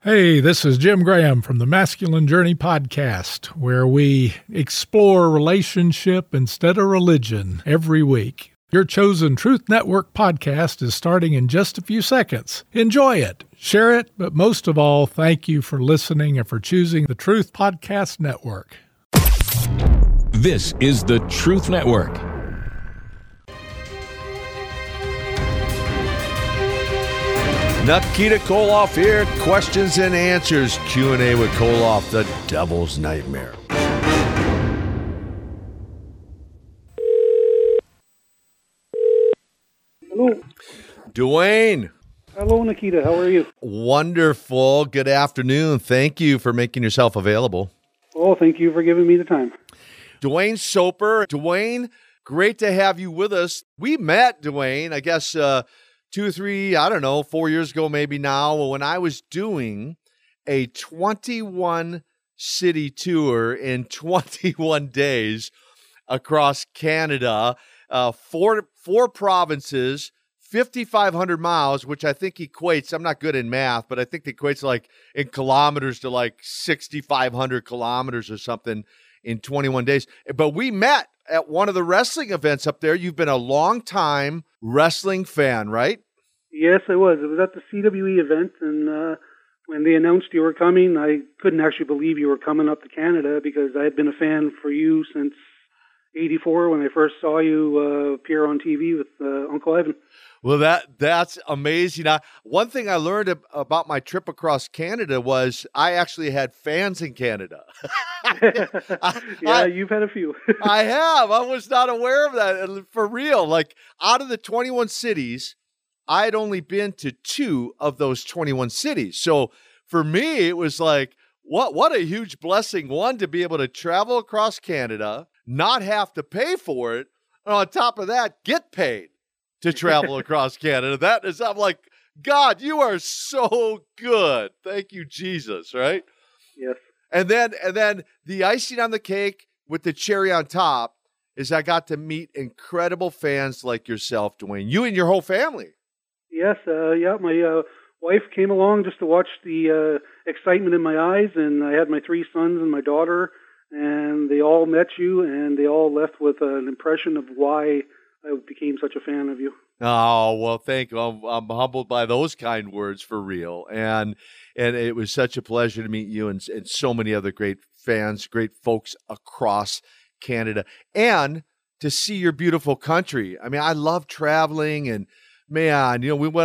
Hey, this is Jim Graham from the Masculine Journey podcast, where we explore relationship instead of religion every week. Your chosen Truth Network podcast is starting in just a few seconds. Enjoy it, share it, but most of all, thank you for listening and for choosing the Truth Podcast Network. This is the Truth Network. Nikita Koloff here, questions and answers, Q&A with Koloff, the devil's nightmare. Hello. Dwayne. Hello, Nikita. How are you? Wonderful. Good afternoon. Thank you for making yourself available. Oh, thank you for giving me the time. Dwayne Soper. Dwayne, great to have you with us. We met, Dwayne, I guess 2 or 3, 4 years ago maybe now, when I was doing a 21-city tour in 21 days across Canada, four provinces, 5,500 miles, which I think equates, I'm not good in math, but I think it equates like in kilometers to like 6,500 kilometers or something in 21 days. But we met at one of the wrestling events up there. You've been a long-time wrestling fan, right? Yes, I was. It was at the CWE event, and when they announced you were coming, I couldn't actually believe you were coming up to Canada because I had been a fan for you since '84 when I first saw you appear on TV with Uncle Ivan. Well, that's amazing. One thing I learned about my trip across Canada was I actually had fans in Canada. You've had a few. I have. I was not aware of that. For real. Like, out of the 21 cities, I had only been to 2 of those 21 cities. So for me, it was like, what a huge blessing. One, to be able to travel across Canada, not have to pay for it, and on top of that, get paid to travel across Canada. I'm like, God, you are so good. Thank you, Jesus, right? Yes. And then the icing on the cake with the cherry on top is I got to meet incredible fans like yourself, Dwayne. You and your whole family. Yes, my wife came along just to watch the excitement in my eyes, and I had my 3 sons and my daughter, and they all met you, and they all left with an impression of why I became such a fan of you. Oh, well, thank you. I'm humbled by those kind words, for real. And it was such a pleasure to meet you and so many other great fans, great folks across Canada, and to see your beautiful country. I mean, I love traveling, and man,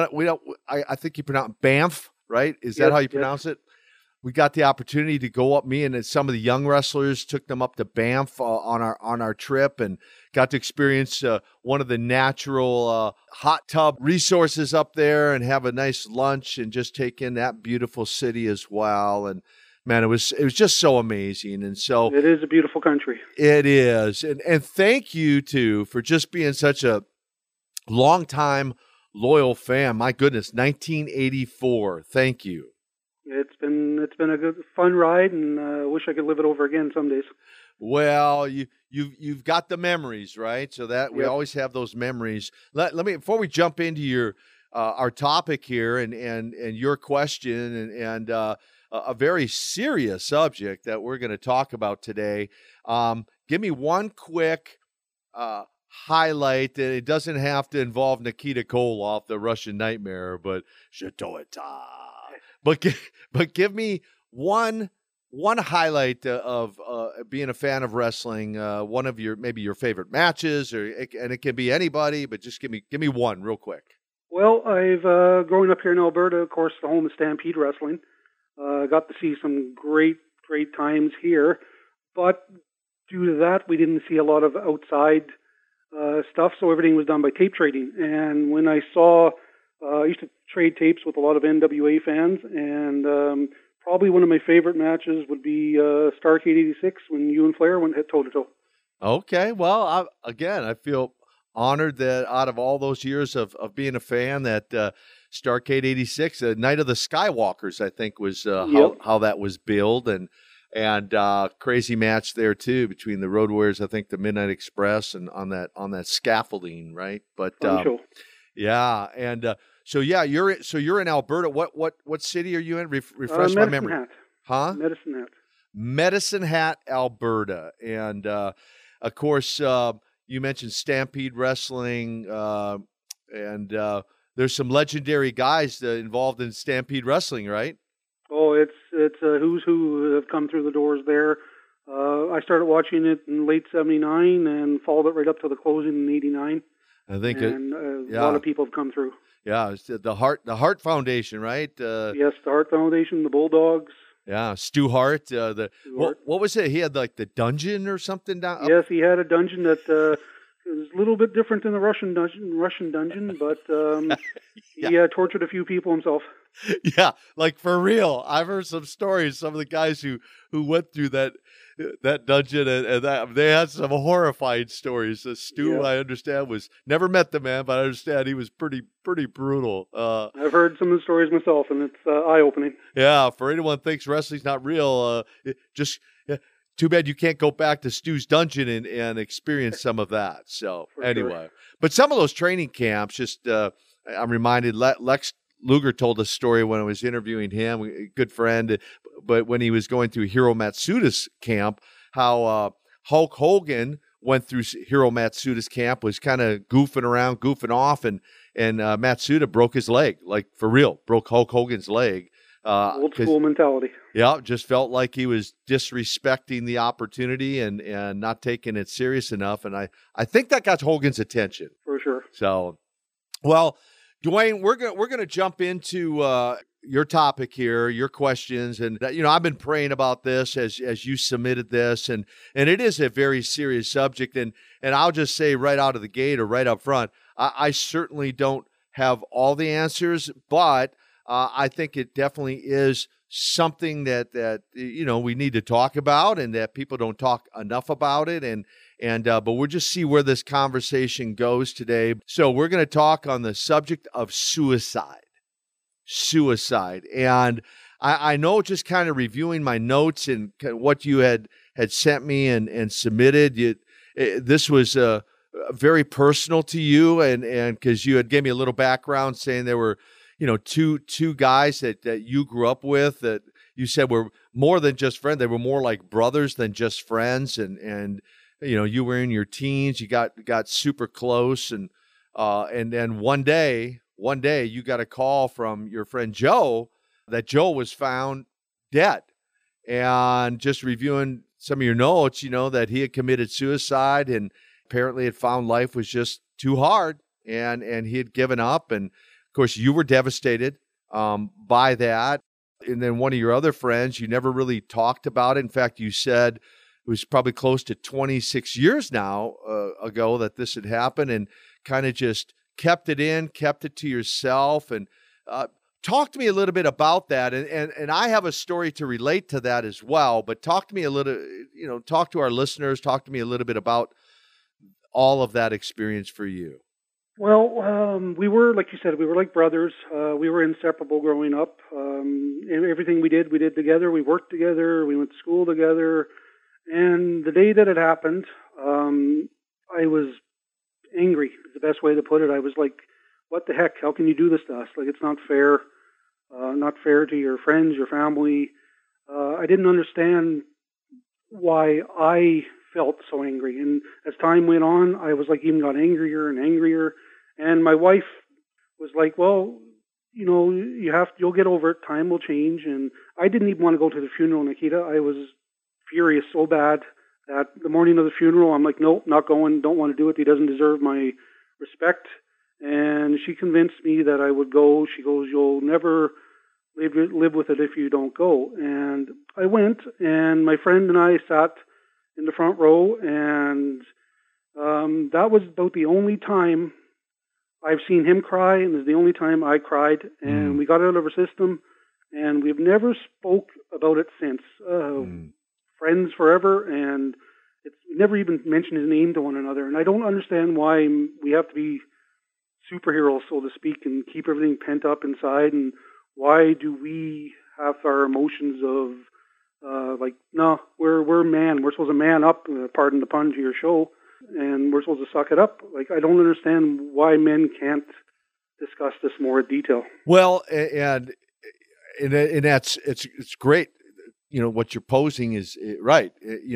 I think you pronounce Banff, right? Is that how you pronounce it? We got the opportunity to go up. Me and some of the young wrestlers took them up to Banff on our trip, and got to experience one of the natural hot tub resources up there, and have a nice lunch, and just take in that beautiful city as well. And man, it was just so amazing. And so it is a beautiful country. It is, and thank you too for just being such a long time loyal fan. My goodness, 1984. Thank you. It's been a good fun ride, and I wish I could live it over again some days. Well, you've got the memories, right? So that we always have those memories. Let me, before we jump into your our topic here and your question and a very serious subject that we're going to talk about today. Give me one quick highlight that it doesn't have to involve Nikita Koloff, the Russian Nightmare, but Shatoita. But give me one highlight of being a fan of wrestling. One of maybe your favorite matches, and it can be anybody, but just give me one real quick. Well, I've growing up here in Alberta, of course, the home of Stampede Wrestling. Got to see some great times here, but due to that, we didn't see a lot of outside stuff, so everything was done by tape trading. And when I saw, I used to trade tapes with a lot of NWA fans, and probably one of my favorite matches would be Starrcade '86 when you and Flair went toe-to-toe. Okay, well, I feel honored that out of all those years of being a fan, that Starrcade '86, Night of the Skywalkers, I think was how that was billed, and crazy match there too between the Road Warriors, I think the Midnight Express, and on that scaffolding, right? But show. yeah, and So yeah, you're in Alberta. What city are you in? Refresh my memory. Hat. Huh? Medicine Hat. Medicine Hat, Alberta, and of course you mentioned Stampede Wrestling, and there's some legendary guys involved in Stampede Wrestling, right? Oh, it's a who's who have come through the doors there. I started watching it in late '79 and followed it right up to the closing in '89. I think, and a lot of people have come through. Yeah, it's the Hart Foundation, right? Yes, the Hart Foundation, the Bulldogs. Yeah, Stu Hart. What was it? He had like the dungeon or something down. Yes, he had a dungeon that was a little bit different than the Russian dungeon, but he tortured a few people himself. Yeah, like for real. I've heard some stories. Some of the guys who went through that dungeon and that they had some horrifying stories. Stu, I understand, was never met the man, but I understand he was pretty brutal. I've heard some of the stories myself, and it's eye opening. Yeah, for anyone who thinks wrestling's not real, just too bad you can't go back to Stu's dungeon and experience some of that. So anyway, but some of those training camps, just I'm reminded Lex Luger told a story when I was interviewing him, a good friend, but when he was going through Hiro Matsuda's camp, how Hulk Hogan went through Hiro Matsuda's camp, was kind of goofing off, and Matsuda broke his leg, like for real, broke Hulk Hogan's leg. Old school mentality. Yeah, just felt like he was disrespecting the opportunity and not taking it serious enough, and I think that got Hogan's attention. For sure. So, well, Dwayne, we're gonna jump into your topic here, your questions, and I've been praying about this as you submitted this, and it is a very serious subject, and I'll just say right out of the gate or right up front, I certainly don't have all the answers, but I think it definitely is something that we need to talk about, and that people don't talk enough about it, but we'll just see where this conversation goes today. So we're going to talk on the subject of suicide. And I know, just kind of reviewing my notes and what you had sent me and submitted, this was very personal to you, and because you had gave me a little background saying there were two guys that you grew up with that you said were more than just friends. They were more like brothers than just friends, and you were in your teens, you got super close, and then one day you got a call from your friend Joe that Joe was found dead. And just reviewing some of your notes, that he had committed suicide, and apparently had found life was just too hard, and he had given up. And of course you were devastated by that. And then one of your other friends, you never really talked about it. In fact, you said it was probably close to 26 years now ago that this had happened, and kind of just kept it to yourself. And talk to me a little bit about that. And I have a story to relate to that as well, but talk to me a little, talk to our listeners, talk to me a little bit about all of that experience for you. Well, we were, like you said, we were like brothers. We were inseparable growing up. Everything we did together. We worked together. We went to school together. And the day that it happened, I was angry, is the best way to put it. I was like, what the heck? How can you do this to us? Like, it's not fair. Not fair to your friends, your family. I didn't understand why I felt so angry. And as time went on, I was like, even got angrier and angrier. And my wife was like, well, you'll get over it. Time will change. And I didn't even want to go to the funeral, Nikita. I was furious so bad that the morning of the funeral, I'm like, nope, not going, don't want to do it. He doesn't deserve my respect. And she convinced me that I would go. She goes, you'll never live with it if you don't go. And I went, and my friend and I sat in the front row, and that was about the only time I've seen him cry, and it was the only time I cried, and we got it out of our system, and we've never spoke about it since. Friends forever, and we never even mentioned his name to one another. And I don't understand why we have to be superheroes, so to speak, and keep everything pent up inside. And why do we have our emotions of no, we're man. We're supposed to man up, pardon the pun to your show, and we're supposed to suck it up. Like, I don't understand why men can't discuss this more in detail. Well, and that's it's great. What you're posing is right.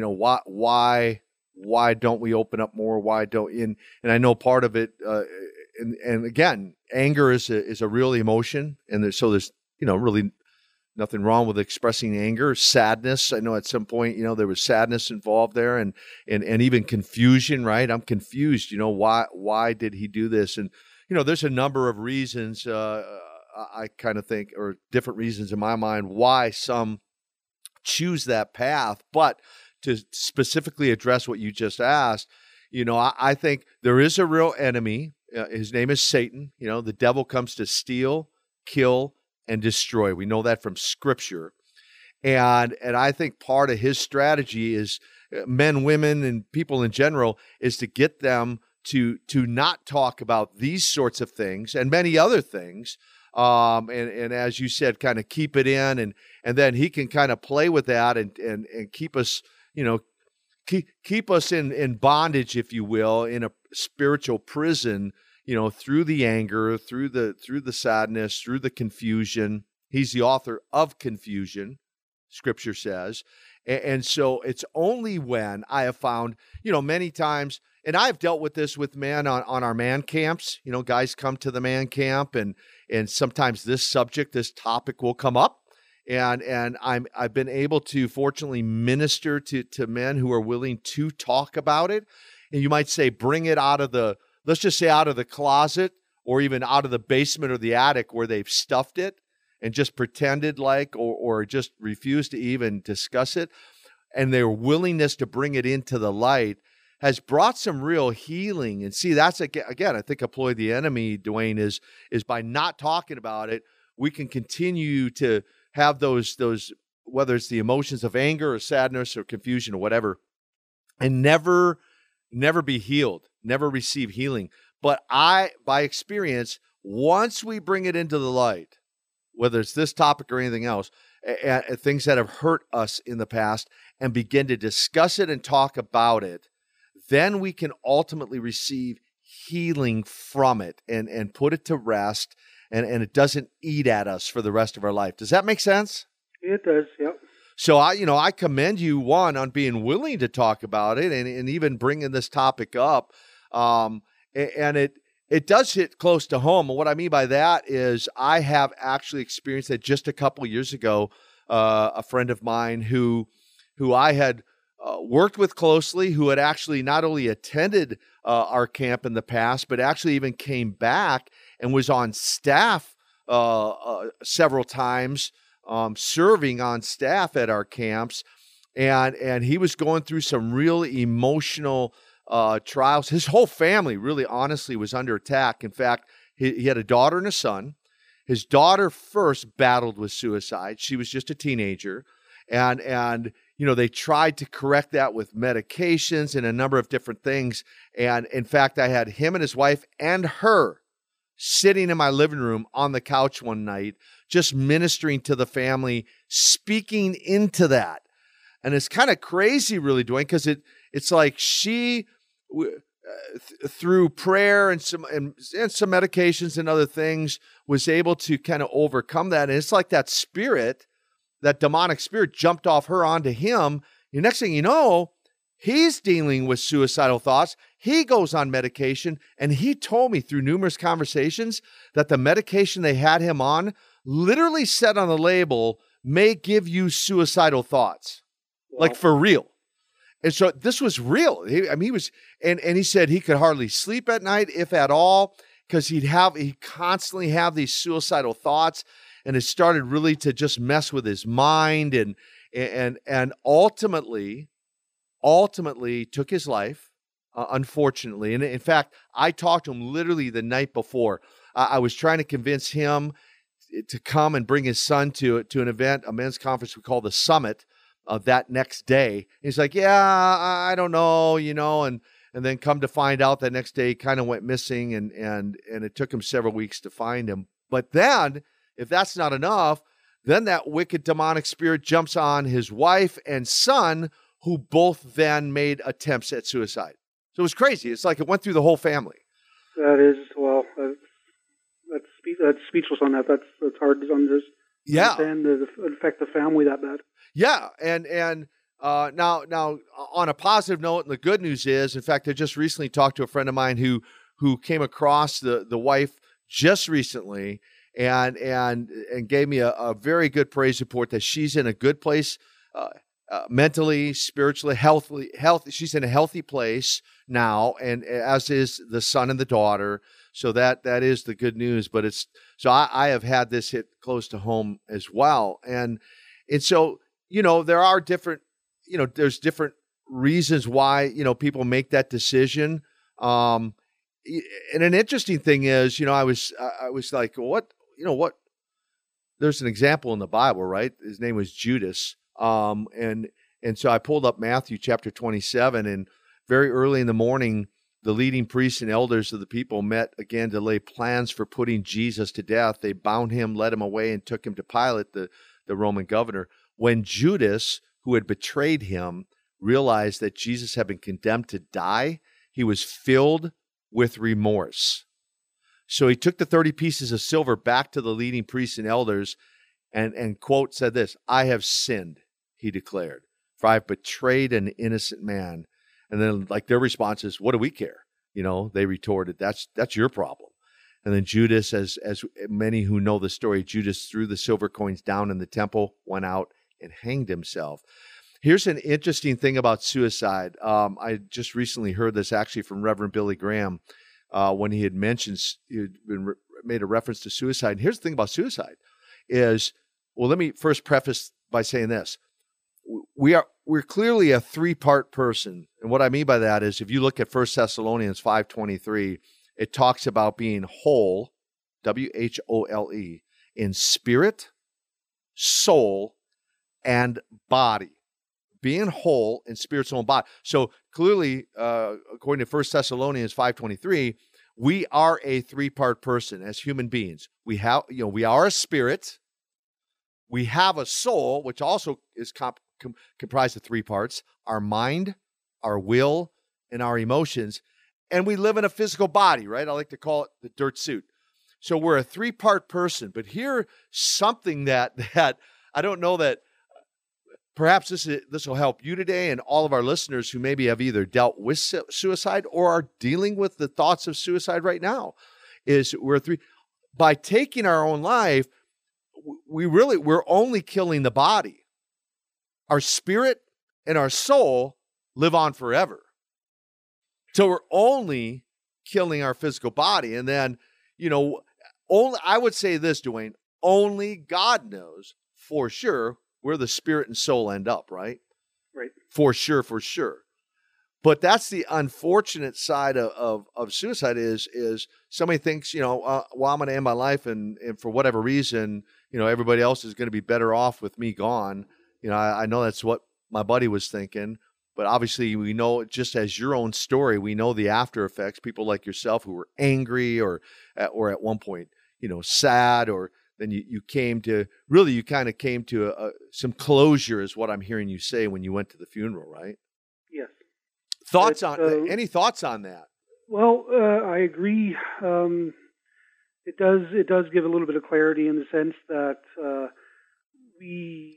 Why don't we open up more? Why don't and I know part of it. And again, anger is a real emotion, and there's really nothing wrong with expressing anger. Sadness, I know at some point there was sadness involved there, and even confusion. Right, I'm confused. Why did he do this? And there's a number of reasons. I kind of think, or different reasons in my mind, why some choose that path. But to specifically address what you just asked, I think there is a real enemy. His name is Satan. The devil comes to steal, kill, and destroy. We know that from Scripture. And I think part of his strategy is men, women, and people in general is to get them to not talk about these sorts of things and many other things. And as you said, kind of keep it in, and then he can kind of play with that and keep us, keep us in bondage, if you will, in a spiritual prison, through the anger, through the sadness, through the confusion. He's the author of confusion, Scripture says. And so it's only when I have found, many times, and I've dealt with this with men on our man camps. Guys come to the man camp, and sometimes this topic will come up, and I've been able to fortunately minister to men who are willing to talk about it. And you might say, bring it out of let's just say out of the closet, or even out of the basement or the attic where they've stuffed it and just pretended like, or just refused to even discuss it. And their willingness to bring it into the light has brought some real healing. And see, that's again, I think a ploy of the enemy, Dwayne, is by not talking about it, we can continue to have those, whether it's the emotions of anger or sadness or confusion or whatever, and never be healed, never receive healing. But by experience, once we bring it into the light, whether it's this topic or anything else, things that have hurt us in the past, and begin to discuss it and talk about it, then we can ultimately receive healing from it and put it to rest, and it doesn't eat at us for the rest of our life. Does that make sense? It does, yep. So I commend you, one, on being willing to talk about it and even bringing this topic up. And it does hit close to home. And what I mean by that is I have actually experienced that just a couple of years ago. A friend of mine who I had worked with closely, who had actually not only attended our camp in the past, but actually even came back and was on staff several times, serving on staff at our camps. And he was going through some real emotional trials. His whole family really honestly was under attack. In fact, he had a daughter and a son. His daughter first battled with suicide. She was just a teenager. And they tried to correct that with medications and a number of different things. And in fact, I had him and his wife and her sitting in my living room on the couch one night, just ministering to the family, speaking into that. And it's kind of crazy, really, Dwayne, because it's like she, through prayer and some medications and other things, was able to kind of overcome that. And it's like that spirit, that demonic spirit, jumped off her onto him. The next thing you know, he's dealing with suicidal thoughts. He goes on medication, and he told me through numerous conversations that the medication they had him on literally said on the label, may give you suicidal thoughts. Wow. Like for real. And so this was real. He was, and he said he could hardly sleep at night, if at all, because he'd constantly have these suicidal thoughts, and it started really to just mess with his mind, and ultimately took his life, unfortunately. And in fact, I talked to him literally the night before. I was trying to convince him to come and bring his son to an event, a men's conference we call the Summit, that next day. He's like, yeah, I don't know, and then come to find out that next day he kind of went missing, and it took him several weeks to find him. But then, if that's not enough, then that wicked demonic spirit jumps on his wife and son, who both then made attempts at suicide. So it was crazy. It's like it went through the whole family. That speechless on that. That's hard to understand the affect the family that bad. Yeah, and now on a positive note, and the good news is, in fact, I just recently talked to a friend of mine who came across the wife just recently, and gave me a very good praise report that she's in a good place, mentally, spiritually, healthy. She's in a healthy place now, and as is the son and the daughter. So that is the good news. But I have had this hit close to home as well, and so there are different, there's different reasons why people make that decision. And an interesting thing is, I was like, what? There's an example in the Bible, right? His name was Judas. And so I pulled up Matthew chapter 27, and very early in the morning, the leading priests and elders of the people met again to lay plans for putting Jesus to death. They bound him, led him away, and took him to Pilate, the Roman governor. When Judas, who had betrayed him, realized that Jesus had been condemned to die, he was filled with remorse. So he took the 30 pieces of silver back to the leading priests and elders and quote, said this, "I have sinned," he declared, "for I've betrayed an innocent man." And then their response is, "What do we care?" They retorted, that's your problem. And then Judas, as many who know the story, Judas threw the silver coins down in the temple, went out and hanged himself. Here's an interesting thing about suicide. I just recently heard this actually from Reverend Billy Graham when he had made a reference to suicide. And here's the thing about suicide is, well, let me first preface by saying this. We're clearly a three-part person. And what I mean by that is if you look at 1 Thessalonians 5:23, it talks about being whole, W-H-O-L-E, in spirit, soul, and body. Being whole in spirit, soul, and body. So clearly, according to 1 Thessalonians 5:23, we are a three-part person as human beings. We are a spirit. We have a soul, which also is comprised of three parts: our mind, our will, and our emotions. And we live in a physical body, right? I like to call it the dirt suit. So we're a three-part person. But here, something that I don't know that perhaps this will help you today and all of our listeners who maybe have either dealt with suicide or are dealing with the thoughts of suicide right now, is by taking our own life, we're only killing the body. Our spirit and our soul live on forever. So we're only killing our physical body. And then, I would say this, Dwayne, only God knows for sure where the spirit and soul end up, right? Right. For sure. But that's the unfortunate side of suicide is somebody thinks, well, I'm going to end my life and for whatever reason, everybody else is going to be better off with me gone. I know that's what my buddy was thinking, but obviously we know, just as your own story, we know the after effects, people like yourself who were angry or at one point, sad, or then you came to some closure is what I'm hearing you say when you went to the funeral, right? Yes. Any thoughts on that? Well, I agree. It does give a little bit of clarity in the sense that we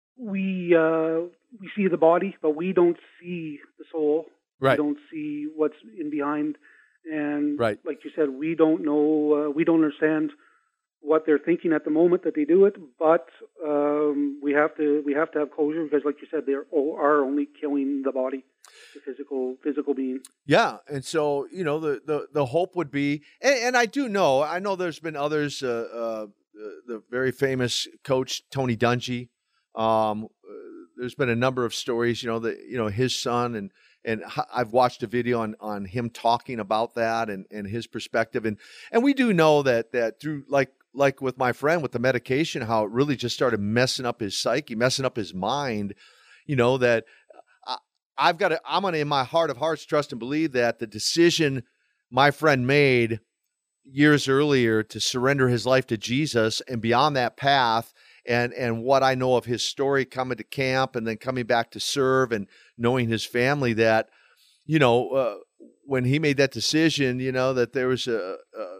see the body, but we don't see the soul. Right. We don't see what's in behind, and right. Like you said, we don't know. We don't understand what they're thinking at the moment that they do it, but we have to have closure because, like you said, they are only killing the body, the physical being. Yeah, and so the hope would be, and I know there's been others. The very famous coach Tony Dungy. There's been a number of stories. His son and I've watched a video on him talking about that and his perspective, and we do know that through like with my friend with the medication, how it really just started messing up his psyche, messing up his mind, that I'm going to, in my heart of hearts, trust and believe that the decision my friend made years earlier to surrender his life to Jesus and beyond that path, and what I know of his story coming to camp and then coming back to serve and knowing his family, that, when he made that decision, that there was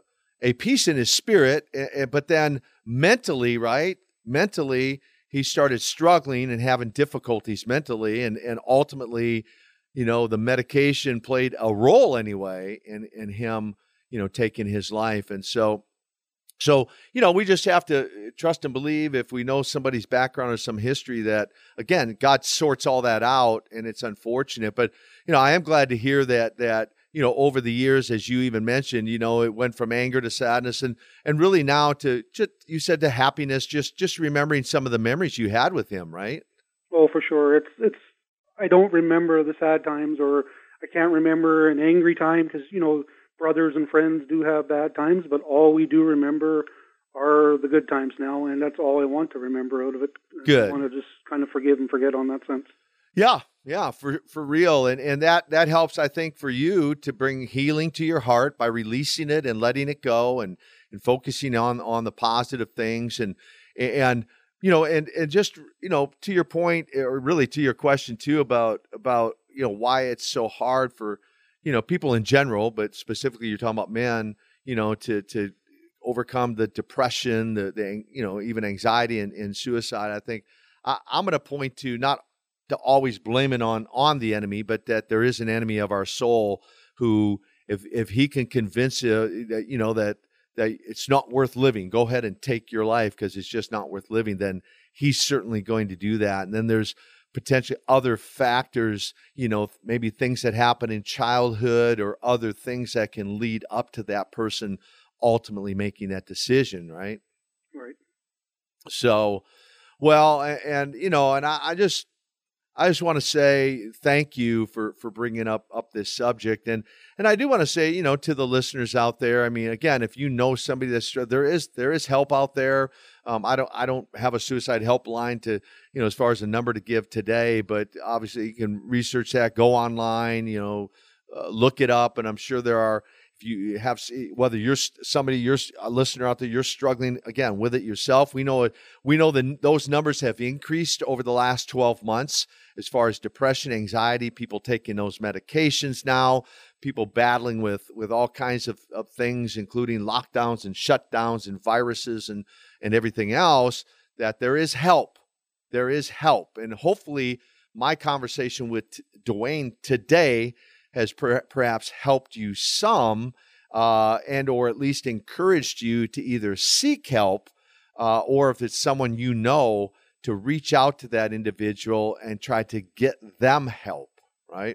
a peace in his spirit, but then mentally, right? Mentally, he started struggling and having difficulties mentally, and ultimately, the medication played a role anyway in him, taking his life. And so, we just have to trust and believe if we know somebody's background or some history that, again, God sorts all that out, and it's unfortunate. But, I am glad to hear that, over the years, as you even mentioned, it went from anger to sadness and really now to, you said, to happiness, just remembering some of the memories you had with him, right? Oh, for sure. It's I don't remember the sad times, or I can't remember an angry time because, brothers and friends do have bad times, but all we do remember are the good times now, and that's all I want to remember out of it. Good. I want to just kind of forgive and forget on that sense. Yeah, for real. And that helps, I think, for you to bring healing to your heart by releasing it and letting it go and focusing on the positive things and just, to your point, or really to your question too about, why it's so hard for, people in general, but specifically you're talking about men, to overcome the depression, the even anxiety and suicide. I think I'm going to point to not to always blame it on the enemy, but that there is an enemy of our soul who, if he can convince you that it's not worth living, go ahead and take your life because it's just not worth living, then he's certainly going to do that. And then there's potentially other factors, maybe things that happen in childhood or other things that can lead up to that person ultimately making that decision, right? Right. So, well, and I just want to say thank you for bringing up this subject. And I do want to say, to the listeners out there, I mean, again, if you know somebody there is help out there. I don't have a suicide helpline to, as far as a number to give today, but obviously you can research that, go online, look it up. And I'm sure there are, if you have, whether you're a listener out there, you're struggling again with it yourself. We know those numbers have increased over the last 12 months as far as depression, anxiety, people taking those medications now, people battling with all kinds of things, including lockdowns and shutdowns and viruses and everything else, that there is help. There is help. And hopefully my conversation with Dwayne today has perhaps helped you some, and or at least encouraged you to either seek help, or if it's someone to reach out to that individual and try to get them help, right?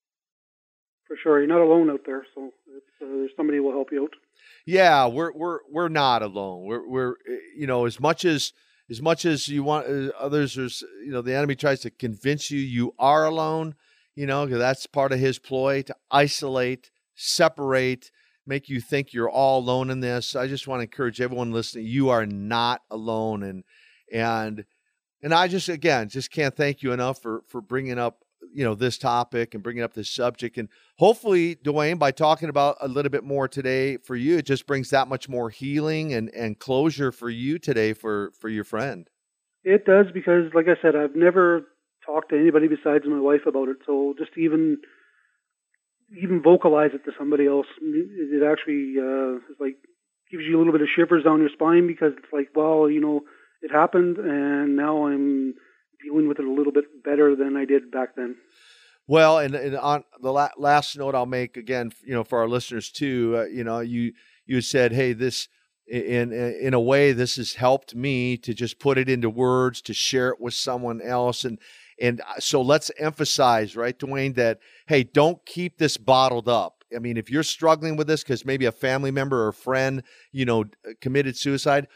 For sure, you're not alone out there, so there's somebody who will help you out. Yeah, we're not alone. We're as much as you want others. There's the enemy tries to convince you are alone. Because that's part of his ploy to isolate, separate, make you think you're all alone in this. I just want to encourage everyone listening, you are not alone. And I just can't thank you enough for bringing up, this topic and bringing up this subject. And hopefully, Dwayne, by talking about a little bit more today for you, it just brings that much more healing and closure for you today for your friend. It does, because like I said, I've never talk to anybody besides my wife about it. So just even vocalize it to somebody else, it actually is like gives you a little bit of shivers down your spine, because it's like, well, it happened, and now I'm dealing with it a little bit better than I did back then. Well, and on the last note I'll make again, for our listeners too, you said, hey, this in a way, this has helped me to just put it into words, to share it with someone else, and so let's emphasize, right, Dwayne, that, hey, don't keep this bottled up. I mean, if you're struggling with this because maybe a family member or a friend, committed suicide,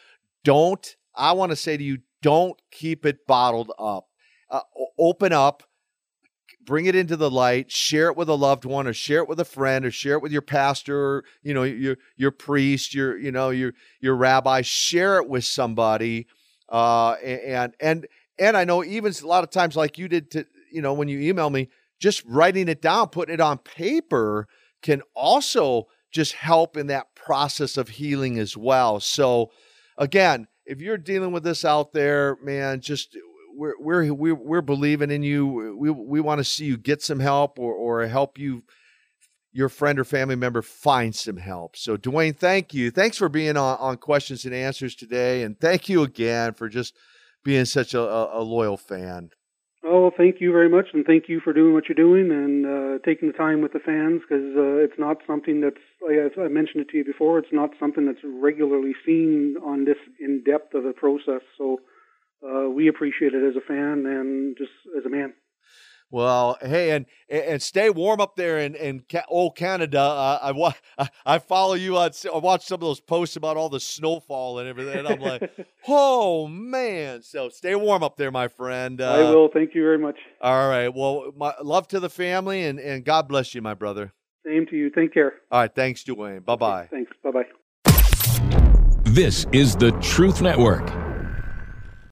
I want to say to you, don't keep it bottled up. Open up, bring it into the light, share it with a loved one, or share it with a friend, or share it with your pastor, your priest, your rabbi. Share it with somebody, and I know even a lot of times, like you did to, when you email me, just writing it down, putting it on paper can also just help in that process of healing as well. So again, if you're dealing with this out there, man, just we're believing in you. We want to see you get some help or help you your friend or family member find some help. So Dwayne, thank you. Thanks for being on Questions and Answers today. And thank you again for just being such a loyal fan. Oh, thank you very much. And thank you for doing what you're doing and taking the time with the fans, because it's not something that's, like I mentioned it to you before, it's not something that's regularly seen on this in-depth of a process. So we appreciate it as a fan and just as a man. Well, hey, and stay warm up there in old Canada. I follow you I watch some of those posts about all the snowfall and everything, and I'm like, oh man! So stay warm up there, my friend. I will. Thank you very much. All right. Well, my love to the family, and God bless you, my brother. Same to you. Take care. All right. Thanks, Dwayne. Bye bye. Thanks. Bye bye. This is the Truth Network.